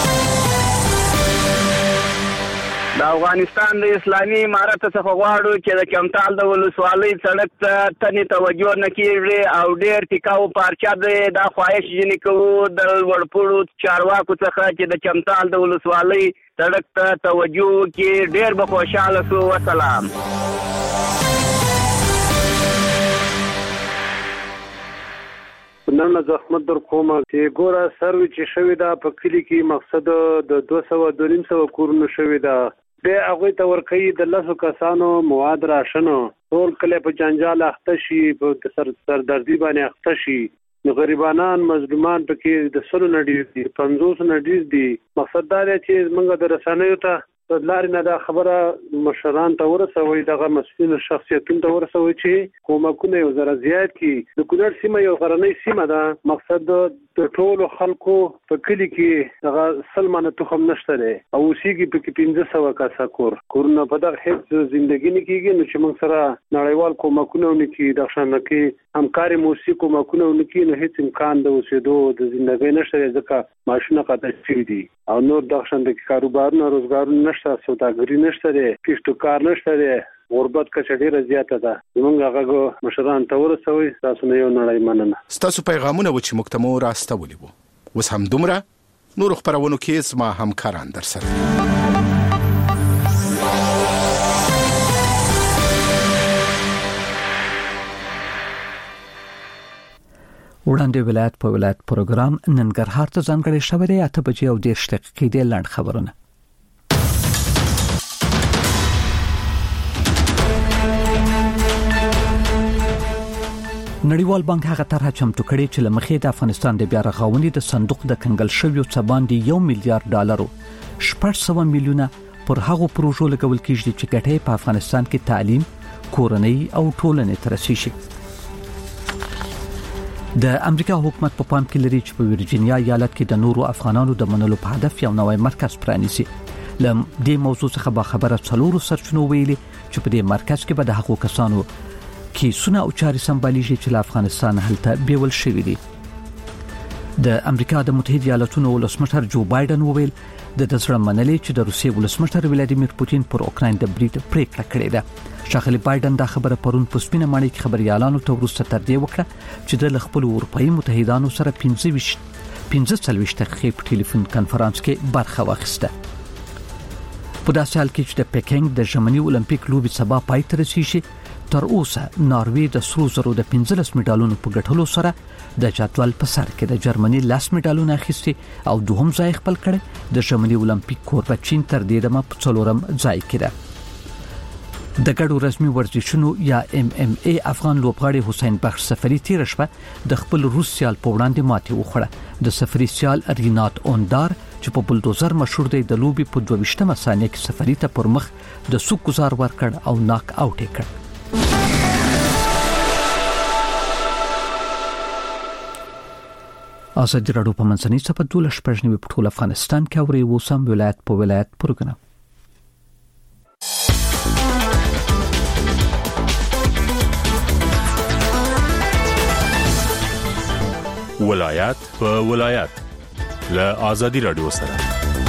د افغانستان د اسلامي امارت څخه غواړو چې د کمتال د ولسوالۍ سړک ته تنې توجه نه کیږي او ډېر ټیکاو پارچا د خواهش جنې کوو د وړپوړو چارواکو څخه چې د کمتال د ولسوالۍ سړک ته توجه کې ډېر به خوشاله شو. وسلام. نن زحمت در کومه چې ګوره سروي چې شوی دا په کلی کې مقصد د دوه سوه دوه نیم سوه کورونو شوی دا به هغه ته ورکوي د لسو کسانو مواد راشنو ټول کله په جنجال اخته شي په سر سردردي باندې اخته شي. نو غریبانان مظلومان پکې د سلو نډیر دي پنځوس نډیر دي. مقصد دا دی چې موږ د رسنیو ته لارې نه دا خبره مشران ته ورسوي دغه مسؤلین شخصیتونو ته ورسوي چې کومکونه یو ذره زیات کی د کونړ سیمه یو غرنۍ سیمه ده مقصد د ټولو خلکو په کلی کې دغه سلمانه تخم نشته دی او اوسېږي پکې پنځه سوه کسه کور کورونه په دغه هیڅ زندګي نه کېږي نو چې موږ سره نړیوال کومکونه ونه کړي دغه شان کې همکاري موسیقي کومکونه ونه کړي نو هیڅ امکان د اوسېدو د زندګۍ نشته دی ځکه ماشونه قطع شوي دي او نور دغه شان د کاروبارونو روزګارونه نشته سوداګري نشته دی کښتو کار نشته دی غربت کچه ډیره زیاته ده موږ هغه مشران ته ورسوي تاسو نه یو نړۍ مننه ستاسو پیغامونه و چې موږ ته مو راستولي وو اوس هم دومره نور خبرونه کې زما همکاران در سره وړاندې ولایت په ولایت پروګرام ننګرهار ته ځانګړی شوی دی اته بجې او دېرش دقیقې دی لاند خبرونه نړیوال بانک هغه طرحه چمتو کړې چې لمخې د افغانستان د بیا رغونې د صندوق د کنګل شویو څه باندې یو میلیارډ ډالرو شپږ سوه میلیونه پر هغو پروژو لګول کېږي چې ګټه په افغانستان کې تعلیم، کورنۍ او ټولنې ته رسیږي. د امریکا حکومت په پام کې لري چې په ورجینیا ایالت کې د نورو افغانانو د منلو په هدف یو نوی مرکز پرانیسي. لم دې موضوع څخه به خبره څلورو سرچینو ویلي چې په دې مرکز کې به د حقوقو کسانو کیسونه او چاري سمباليږي چې له افغانستان هلته بیول شوی دي. د امریکا د متحده ایالاتونو ولسمشر جو بایدن وویل د دسړه منلې چې د روسیې ولسمشر ولادیمیر پوتین پر اوکراین د بریټ پریکړه کړې ده. شاخلي بایدن دا خبره پرون په سپینه ماڼۍ کې خبريالانو ته ورسته تر دې وکړه چې د خپل اروپאי متحدانو سره پنځه څلوېښت دقیقې په ټلیفون کانفرنس کې برخه واخیسته. په داسې حال کې چې د پکینګ د ژمني اولمپیک لوبې سبا پای ته رسیږي تر اوسه ناروې د سرو زرو د پنځلس میډالونو په ګټلو سره د جدول په سر کې د جرمني لاس میډالونه اخیستي او دوهم ځای خپل کړي. د ژمني اولمپیک کوربه چین تر دې دمه په څلورم ځای کې ده. د ګډو رسمي ورزشونو یا ام ام ای افغان لوبغاړي حسین بخش سفری تیر شپه د خپل روس سیال په وړاندې ماتې وخوړه. د سفری سیال رینات اوندار چې په بلدوزر مشهور دی د لوبي په دوه ویشتمه ثانیه کې سفری ته پر مخ د سوق گزار ورکړ او ناک اوټ کړ. ازادي راډیو په منځنۍ صفحه دوله شپږنیو په ټول افغانستان کې اوري وسم ولایت په ولایت پروګرام. ولایت په ولایت له ازادي راډیو سره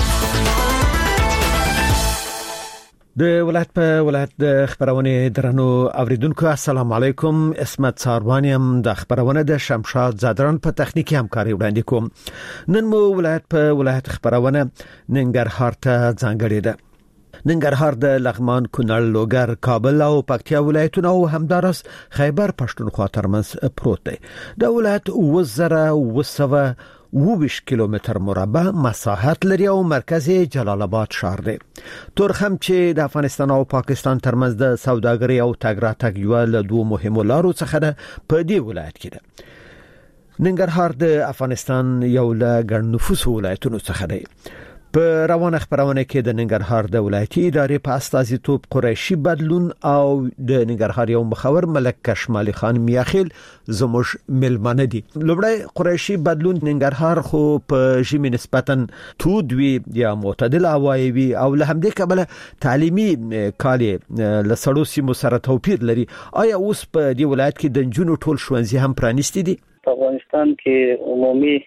د ولایت په ولایت د خبرونه درنو اوریدونکو السلام علیکم. اسمت ساروانیم د خبرونه د شمشاد زادران په تخنیکی همکاري وړاندې کوم. نن مو ولایت په ولایت خبرونه ننګرهار ته ځانګړې ده. ننګرهار د لغمان، کونړ، لوګر، کابل او پکتیا ولایتونه او همدارس خیبر پښتونخوا ترمنځ پروت دی. د ولایت وزره وسوه وویش کیلومتر مربع مساحت لري او مرکز جلال آباد شهر دی. تورخم چې د افغانستان او پاکستان ترمنځ د سوداګرۍ او تګ راتګ یو له دوه مهمو لارو څخه ده په دې ولایت کې ده. ننګرهار د افغانستان یو له ګڼ نفوسو ولایتونو څخه دی. په روانه خبرونه کې د ننګرهار د ولایتي ادارې په استازیتوب قریشي بدلون او د ننګرهار یو مخور ملک کشمالي خان میاخیل زموږ ملمنه دي. لومړی قریشي بدلون ننګرهار خو په ژمي نسبتا تودوي یا معتدل هوایي او له همدې کبله تعلیمي کالي له سړو سیمو سره توپیر لري. آیا اوس په دې ولایت کې د جنونو ټول ښوونځي هم پرانیستي دي؟ په افغانستان کې عمومي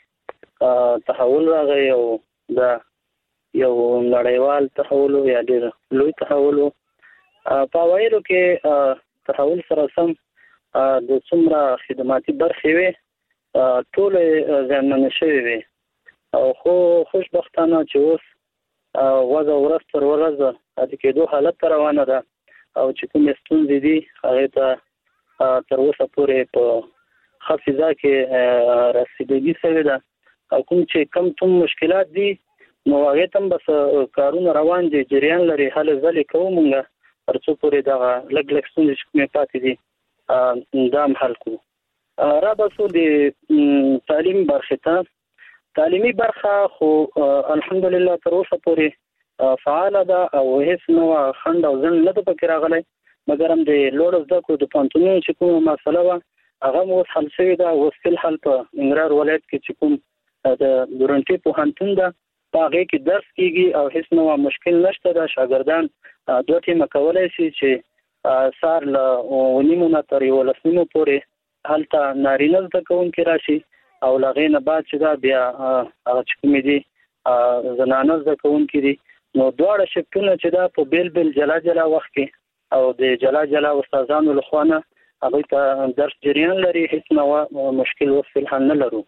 تحول راغی او دا یو نړیوال تحول یا ډېر لوی تحول په وایرو کې تحول سره سم د څومره خدماتي برخې وي ټول ځانمن شوي وي او خو خوشبختانه چې اوس وضع ورځ تر ورځ د کېدو حالت روانه ده او چې کوم ستونزې دي هغه ته تر اوسه پورې په ښه فضا کې رسیدګي شوې ده او کوم چې کم تم مشکلات دي نو هغه تم بس کارونه روان دي جریان لري حل ځلې کوو مونږه ترڅو پورې دا لګ لګ ستونزې چې کومې پاتې دي دا حل کوو. را بسو د تعلیم برخه ته تعلیمي برخه خو الحمدلله تر اوسه پورې فعال ده او هیڅ نو خند او ځن نه پکې راغلی مګر هم د لوړ زده کړو د پانتونو چې کومه مسله وه هغه مو اوس حل شوې ده. اوس فی الحال په ننګرهار ولایت کې چې کوم د ګورنټي پوهنتون ده په هغې کې درس کېږي او هیڅ نوع مشکل نشته ده. شاګردان دوه ټیمه کولی شي چې سهار له اوه نیمو نه تر یولس نیمو پورې هلته نارینه زده کوونکي راشي او له هغې نه بعد چې دا بیا هغه چې کومې دي زنانه زده کوونکي دي. نو دواړه شفتونه چې دا په بیل بیل جلا جلا وخت کې او د جلا جلا استادانو لخوا نه هغوی ته درس جریان لري، هیڅ نوع مشکل اوس فی الحال نه لرو.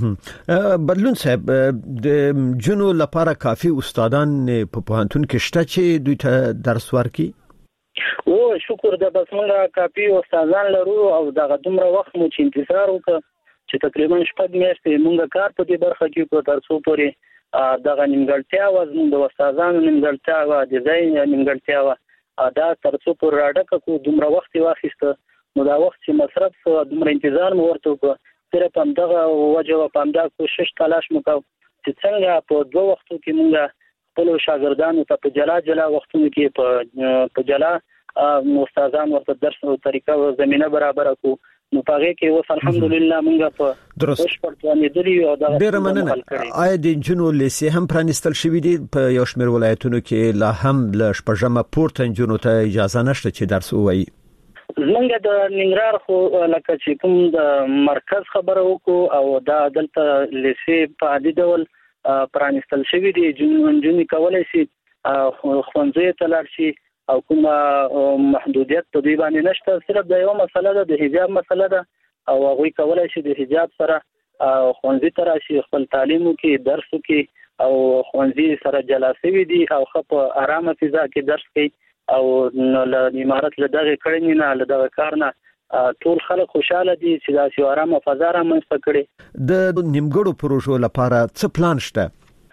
بدلون صاحب د جنو لپاره کافي استادان په پوهنتون کې شته چې دوی ته درس ورکړي؟ او شکر ده بس موږ کافي استادان لرو او دغه دومره وخت مو چې انتظار وکړ چې تقریبا شپږ میاشتې موږ کار په دې برخه کې کو تر څو پورې دغه نیمګړتیا وه زموږ د استادانو نیمګړتیا وه د ځای نیمګړتیا وه دا تر څو پورې راډکه کړو دومره وخت یې واخیسته. نو دا وخت چې مصرف شو دومره انتظار مو ورته وکړو صرف همدغه وجه وه په همدا کوشش تلاش مو کوو چې څنګه په دوه وختو کې موږ خپلو شاګردانو ته په جلا جلا وختونو کې په جلا استادان ورته درس او طریقه او زمینه برابره کړو. نو په هغې کې اوس الحمدلله موږ په بشپړ توانېدلي او دغه ډېره مننه. آیا د نجونو لیسې هم پرانیستل شوي دي؟ په یو شمېر ولایتونو کې لا هم له شپږمه پورته نجونو ته اجازه نشته چې درس ووایي. زمونږ د ننګرهار خو لکه چې کوم د مرکز خبره وکړو او دا دلته لیسې په عادي ډول پرانیستل شوي دي. نجونې کولی شي ښوونځیو ته لاړ شي او کومه محدودیت په دوی باندې نشته. صرف د یوه مسله ده د حجاب مسله ده او هغوی کولی شي د حجاب سره ښوونځي ته راشي خپل تعلیم وکړي درس وکړي او ښوونځي سره جلا شوي دي او ښه په ارامه فضا کې درس کوي او له امارت له دغه کړنې نه له دغه کار نه ټول خلک خوشاله دي چې داسې یو ارامه فضا رامنځته کړي. د نیمګړو پروژو لپاره څه پلان شته؟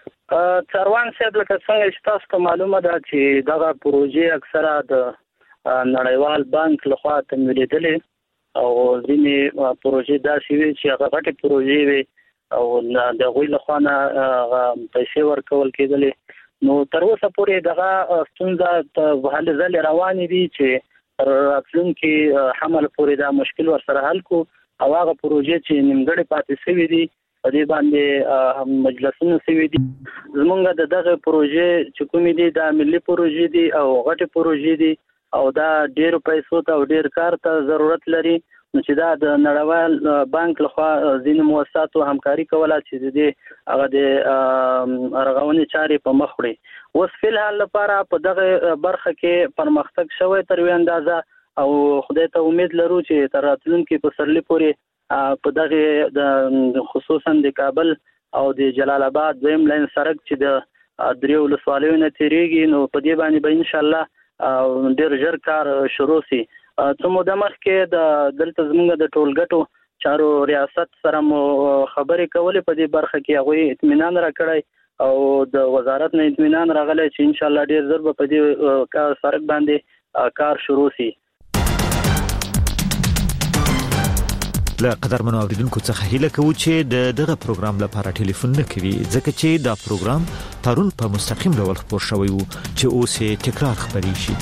څاروان صاحب لکه څنګه چې تاسو ته معلومه ده چې دغه پروژې اکثره د نړیوال بانک لخوا تمویلېدلې او ځینې پروژې داسې وي چې هغه غټې پروژې وي او د هغوی لخوا نه پیسې ورکول کېدلې. نو تر اوسه پورې دغه ستونزه په هلې ځلې روانې دي چې راتلونکي حمل پورې دا مشکل ورسره حل کړو او هغه پروژې چې نیمګړې پاتې شوي دي په دې باندې مجلسونه شوي دي. زمونږ د دغه پروژې چې کومې دي دا ملي پروژې دي او غټې پروژې دي او دا ډېرو پیسو ته او ډېر کار ته ضرورت لري. نو چې دا د نړیوال بانک لخوا ځینې مؤسساتو همکاري کوله چې د دې هغه د رغونې چارې په مخ وړي. اوس فی الحال لپاره په دغه برخه کې پرمختګ شوی تر یوې اندازه او خدای ته امید لرو چې تر راتلونکي پسرلي پورې په دغه د خصوصا د کابل او د جلال آباد دویم لاین سړک چې د دریو ولسوالیو نه تیریږي نو په دې باندې به انشاءالله ډېر ژر کار شروع شي. څه موده مخکې د دلته زموږ د ټولګټو چارو ریاست سره مو خبرې کولې په دې برخه کې هغوی اطمینان راکړی او د وزارت نه اطمینان راغلی چې انشاءالله ډېر ژر به په دې سړک باندې کار شروع شي. له قدرمنو اوریدونکو څخه هیله کوو چې د دغه پروګرام لپاره ټلیفون نه کوي ځکه چې دا پروګرام پرون په مستقیم ډول خپور شوی وو چې اوس یې تکرار خبري شي.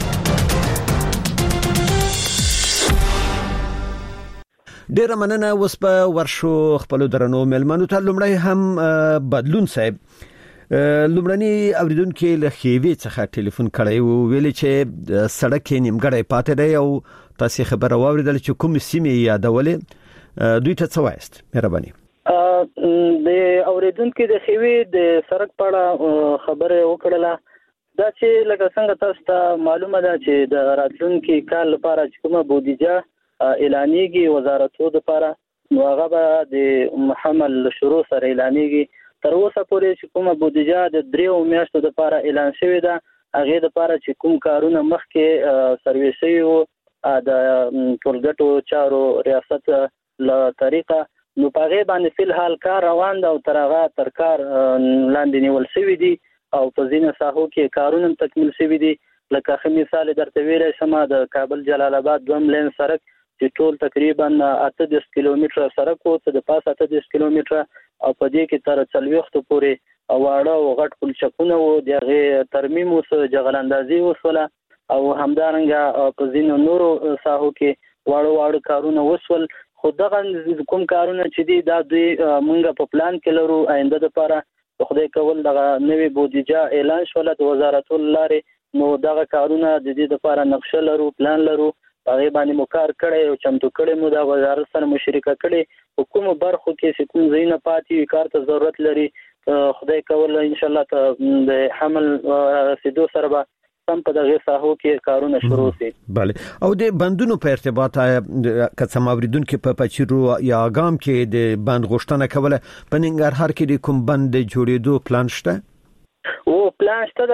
ډیره مننه. اوس په ورشو خپل درنو ملمنو ته لمړی هم بدلون صاحب لمړنی اوریدونکو له خېوی څخه ټلیفون کړی وو ویل چې سړک نیمګړی پاتې دی او تاسو خبره واوریدل چې کوم سیمه یادولې دوی ته څه وایست؟ مهرباني. د اوریدونکو د خېوی د سړک په اړه خبره وکړله دا چې لکه څنګه تاسو ته معلومه ده چې د راتلونکي کال لپاره چې کومه بودیجه اعلانېږي وزارتو لپاره نو هغه به د حمل شروع سره اعلانېږي. تر اوسه پورې چې کومه بودیجه د دریو میاشتو لپاره اعلان شوې ده هغې لپاره چې کوم کارونه مخکې سروې شوي وو د ټولګټو چارو ریاست له طریقه نو په هغې باندې فی الحال کار روان ده او تر هغه تر کار لاندې نیول شوي دي او په ځینو ساحو کې کارونه هم تکمیل شوي دي. لکه ښه مثال یې درته ویلی شمه د کابل جلال آباد دویم لین سړک چې ټول تقریبا اته دېرش کیلومتره سړک و څه د پاسه اته دېرش کیلومتره او په دې کې تر څلوېښتو پورې واړه او غټ پلچکونه وو دغه ترمیم وسو جغلاندازي وسوله او همدارنګه په ځینو نورو ساحو کې واړه واړه کارونه وسول خو دغه کوم کارونه چې دي دا دوی مونږ په پلان کې لرو آینده لپاره خدای کول دغه نوې بودیجه اعلان شول د وزارت لارې نو دغه کارونه د دې لپاره نقشه لرو پلان لرو هغه باندې مو کار کړی او چمتو کړی مو د وزارت سره مشارکت کړي حکومت برخو کې کوم زینه پاتې کار ته ضرورت لري خدای کول ان شاء الله ته د حمل رسیدو سره به سم په دغه ساحو کې کارونه شروع شي. بله او د بندونو په ارتباط کڅم اوریدونکو په پچیرو یا اګام کې د بند غوښتنه کوله په ننګرهار کې د کوم بند جوړېدو پلان شته؟ او پلان شته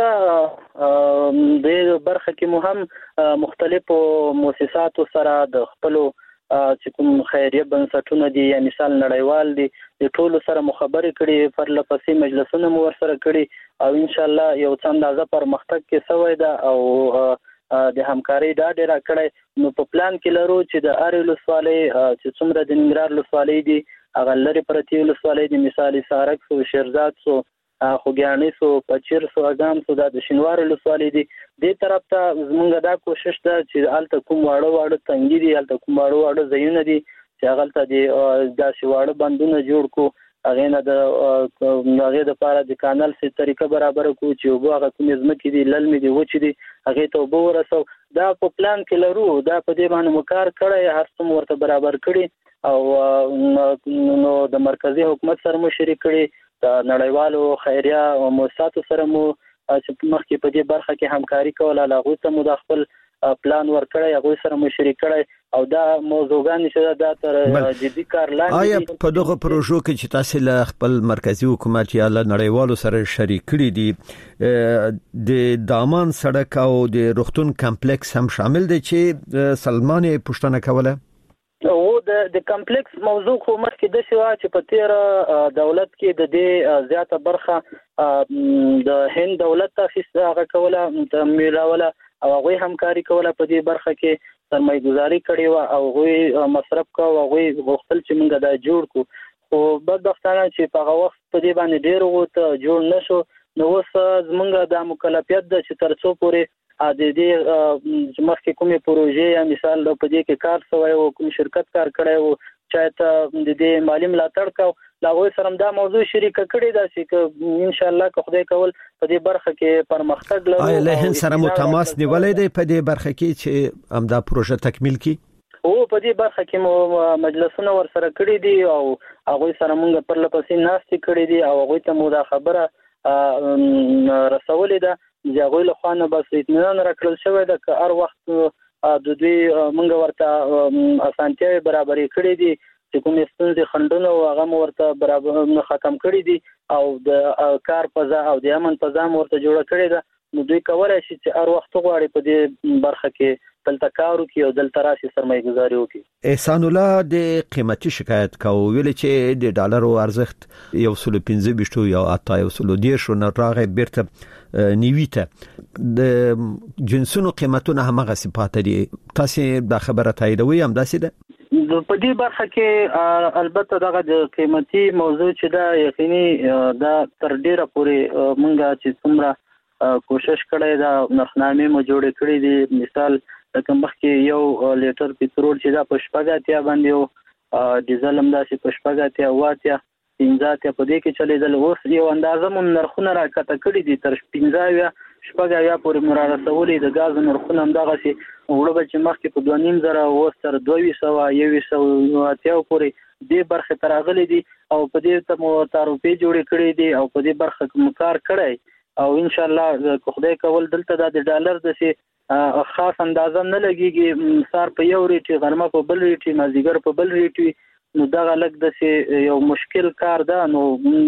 د برخه کې مهم مختلفو مؤسساتو سره د خپلو چې کوم خیریه بنسټونه دي یا مثال نړیوال دي د ټولو سره مخابره کړي پر لپسې مجلسونه مو ورسره کړي او ان شاء الله یو څه اندازه پرمختګ کې سوی ده او د همکاري دا ډیره کړي نو په پلان کې لرو چې د اریل سوالي چې څومره د ننګرهار سوالي دي هغه لري پرتی سوالي دي مثالي سارک سو شیرزاد سو خوګیانی سو پچیر سو اګام سو د شینوار لسوالي دي د طرف ته زمونږ دا کوشش ده چې الته کوم واړه واړه تنګي دي الته کوم واړه واړه زینونه دي چې هغه ته دي د شواړه بندونه جوړ کو هغه نه د هغه د پاره د کانال سي طریقه برابر کو چې وګ هغه کوم ځمکې دي للمې دي وچې دي هغه ته وګ ورسو دا په پلان کې لرو دا په دې باندې مکار کړی هر څوم ورته برابر کړي او نو د مرکزی حکومت سره مشرک کړي د نړیوالو خیریه مؤسساتو سره مو چې مخکې په دې برخه کې همکاري کوله لاغو ته مو د خپل پلان ورکړی هغه سره مشرک کړی او دا موضوعګان چې دا تر جدي کار لاندې آیا په دغه پروژو کې چې تاسو له خپل مرکزی حکومت یا له نړیوالو سره شریک کړي دي د دامان سړک او د روغتون کمپلیکس هم شامل دي چې سلمان پښتنه کوله او د د کمپلیکس موضوع خو مخکې د شوا چې په تیر دولت کې د دې زیاته برخه د هند دولت تاسیس هغه کوله میلاوله او هغه همکاري کوله په دې برخه کې سرمایه‌ګذاري کړې و او هغه مصرف کا او هغه غوښتل چې موږ دا جوړ کو خو بدبختانه چې په هغه وخت په دې باندې ډېر وته جوړ نشو نو اوس زمونږ د مکلفیت د چې تر څو پورې د دې مخکې کومې پروژې یا مثال په دې کې کار شوی او کوم شرکت کار کړی او چې ته د دې مالی ملاتړ کو لا وې سره دا موضوع شریک کړی دا چې ان شاء الله که خدای کول په دې برخه کې پرمختګ لرو آیا له هند سره متماس نیولې دی په دې برخه کې چې هم دا پروژه تکمیل کی او په دې برخه کې مو مجلسونه ور سره کړی دي او هغه سره مونږ پر لپسې ناستې کړی دي او هغه ته مو دا خبره رسولې ده ځاغوی له خوانه بس اطمینان راکړل شوی ده که هر وخت د دوی مونږ ورته اسانتیاوي برابرې کړې دي چې کومې ستونزې خنډونه او هغه ورته برابر ختم کړي دي او د کار فضا او د امن فضا ورته جوړه کړې ده نو دوی کولای شي چې هر وخت غواړي په دې برخه کې دلته کار وکړي او دلته راشي سرمایه‌ګذاري وکړي. احسان الله د قیمتي شکایت کاوه ویل چې د ډالرو ارزښت یو سل پنځه ویشت یا اته یو سل دیرش نه راغی بیرته نیویته د جنسونو قیمتونه همغه صفات دي تاسو دا خبره تاییدوي هم داسې ده په دې برخه کې البته دغه د قیمتي موضوع چې دا یقیني دا تر ډیره پورې مونږه چې څومره کوشش کړی دا نرخنامې مو جوړې کړې دي مثال لکه مخکې یو لیټر پټرول چې دا په شپږ اتیا باندې او ډیزل هم داسې په شپږ اتیا واتیا پنځه اتیا په دې کې چلیدل اوس یو اندازه مون نرخونه راکته کړي دي تر پنځه یا شپږ یا پورې مرارسولې د غاز نرخونه هم دغه سي وړو چې مخکې په دوه نیم زره اوس تر دوه سوه یو سوه اتیا پورې دې برخه تراغلي دي او په دې ته مو تعرفي جوړې کړې دي او په دې برخه کې کار کړی او ان شاء الله خدای کول دلته د ډالر د سي خاص اندازه نه لګيږي سار په یو ریټي غرمه په بل ریټي مازیګر په بل ریټي نو دا لګ د سي یو مشکل کار ده نو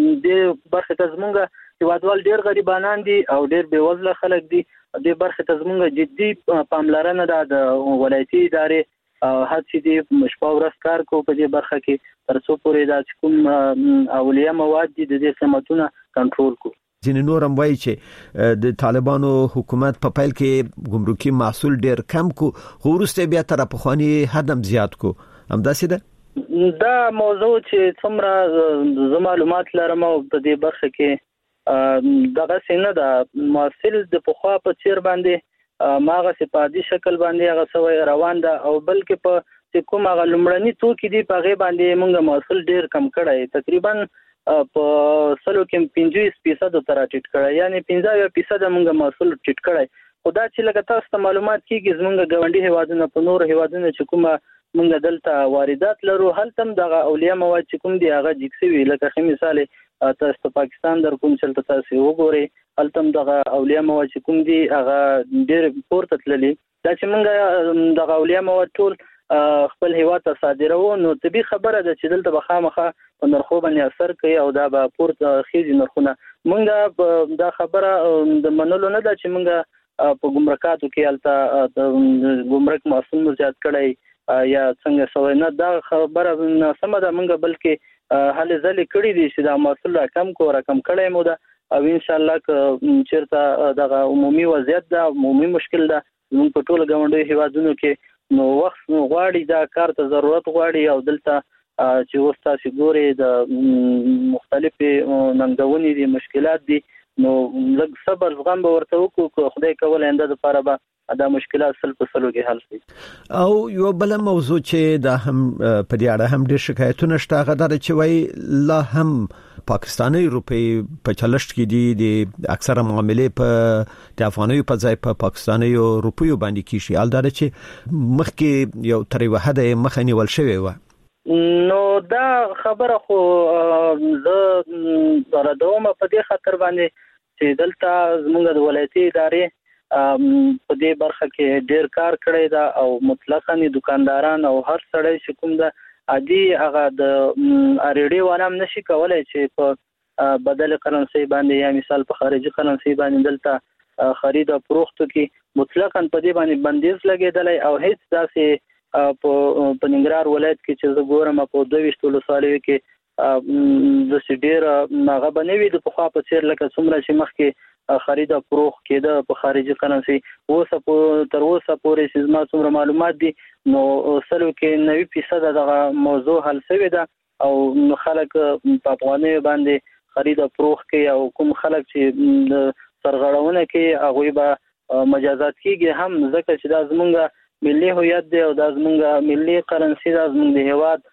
دې برخه ته زمونږ هیوادوال ډیر غریبانان دي او ډیر بیوزله خلک دي دې برخه ته زمونږ جدي پاملرنه ده د ولایتي ادارې هڅې دي مشپا ورځ کار کو په دې برخه کې تر څو پورې دا کوم اولیه مواد دي د دې سمتونه کنټرول کو ځینې نور هم وایي چې د طالبانو حکومت په پیل کې ګمرکي محصول ډیر کم کو خو وروسته بیا تر پخوانی حد هم زیات کو همداسې ده دا موضوع چې څومره ز معلومات لرم او په دې برخه کې دغه سینه د محصل د پخوا په چیر باندې ماغه سپادي شکل باندې هغه سوی روان ده او بلکې په چې کوم هغه لمړني توکي دي په هغه باندې موږ محصول ډیر کم کړی تقریبا په سلو کې پنځه فیصد تر ټیټ کړی یعنی پنځه فیصد موږ محصول ټیټ کړی خدا چې لکه تاسو ته معلومات کیږي زمونږ ګاونډي هیوادونه په نور هیوادونه چې کومه موږ دلته واردات لرو هلته دغه اولیا مواد چې کوم دی هغه جکسوي لکه خې مثال تاسو په پاکستان در کوم چلته تاسو وګورئ هلته دغه اولیا مواد چې کوم دی هغه ډېر پورته تللی دا چې موږ دغه اولیا مواد ټول خپل هیواد ته صادرو نو طبي خبره ده چې دلته بخامخه په نرخو باندې اثر کوي او دا به پورته خېږي نرخونه موږ دا خبره د منلو نه ده چې موږ په ګمرکاتو کې الته ګمرک محصول مو زیات کړی یا څنګه سوي نه دا خبره سم ده موږ بلکې هلي ځلې کړی دي چې دا محصول کم کو رقم کړی مو ده او ان شاء الله ک چیرته دغه عمومي وضعیت ده عمومي مشکل ده موږ په ټول غونډو هیوادونو کې نو وخت غواړي دا کار ته ضرورت غواړي او دلته چې وستا چې ګوري د مختلفي ننګونې دي مشکلات دي نو لږ صبر زغم به ورته وکړو خدای کول انده لپاره به دا مشکلات سل په سلو کې حل شي او یو بل موضوع چې دا هم په دې اړه هم ډېر شکایتونه شته غدار چې وای لا هم پاکستاني روپی په چلشت کې دي د اکثره معاملې په د افغاني په ځای په پاکستاني روپیو باندې کیږي الدار چې مخکې یو تر وحده مخنی ول شوی و نو دا خبره خو زه راډوم په دې خاطر باندې چې دلته زموږ د ولایتي ادارې په دې برخه کې ډېر کار کړی دا او مطلقاً دکانداران او هر سړی چې کوم دا عادي هغه د اړیډي وانم نشي کولای چې په بدل کرنسي باندې یا مثال په خارجي کرنسي باندې دلته خرید او فروخت کې مطلقاً په دې باندې بندیز لګیدلی او هیڅ داسې په پننګرار ولایت کې چې زه ګورم په دوه ویشت ولسوالیو کې د سډیر هغه بنوي د پخوا په څیر لکه څومره چې مخکې خرید او فروخت کېده په خارجي کرنسي اوس په تر اوسه پورې چې زما څومره معلومات دي نو سلو کې نوي فیصد دغه موضوع حل شوی ده او خلک په افغاني باندې خرید او فروخت کوي او کوم خلک چې سرغړونه کوي هغه به مجازات کیږي هم ځکه چې دا زمونږ ملي هویت دی او د زمونږ ملي کرنسي د زمونږ د هیواد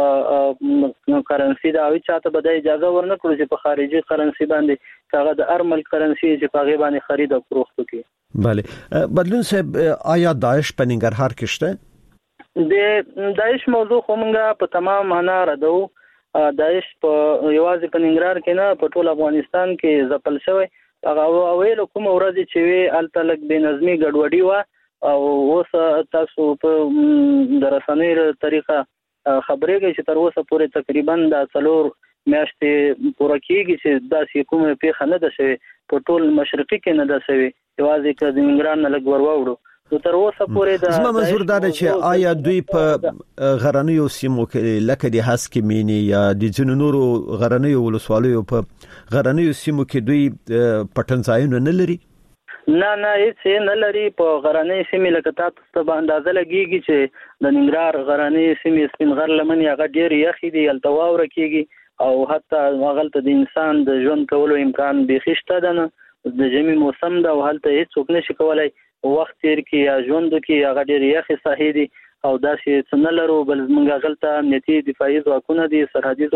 په کرنسي دا وی چاته به د اجازه ورنکړو چې په خارجي کرنسي باندې هغه د ارمل کرنسي چې په هغه باندې خرید او فروخت کوي. بله بدلون صاحب آیا داعش په ننګرهار کې شته؟ د داعش موضوع خو موږ په تمام معنا ردو داعش په یوازې په ننګرهار کې نه په ټول افغانستان کې ځپل شوی هغه اویل کوم ورځ چې وی التلک بے نظمی ګډوډي و او اوس تاسو په درسنۍ طریقه خبرې کوي چې تر اوسه پورې تقریبا د څلور میاشتې پوره کیږي چې داسې کومه پیښه نه ده شوې په ټول مشرقي کې نه ده شوې یوازې که د ننګرهار نه لږ ور واوړو نو تر اوسه پورې د زما منظور دا ده چې آیا دوی په غرنیو سیمو کې لکه د هسکې مینې یا د ځینو نورو غرنیو ولسوالیو په غرنیو سیمو کې دوی پټنځایونه نه لري؟ نه نه هیڅ نه لري په غرنۍ سیمې لکه تاسو ته اندازه لګیږي چې د ننګرهار غرنۍ سیمې سپین غر لمن هغه ډېر یخي دي هلته واوره کیږي او حتی هغه د انسان د ژوند کولو امکان بیخي شته ده نه د ژمي موسم ده او هلته هیڅوک نشي کولای وخت تیر کې یا ژوند کې هغه ډېر یخي ساحې دي او داسې څه نه لرو بل موږ هلته امنیتي دفاعي ځواکونه دي سرحدي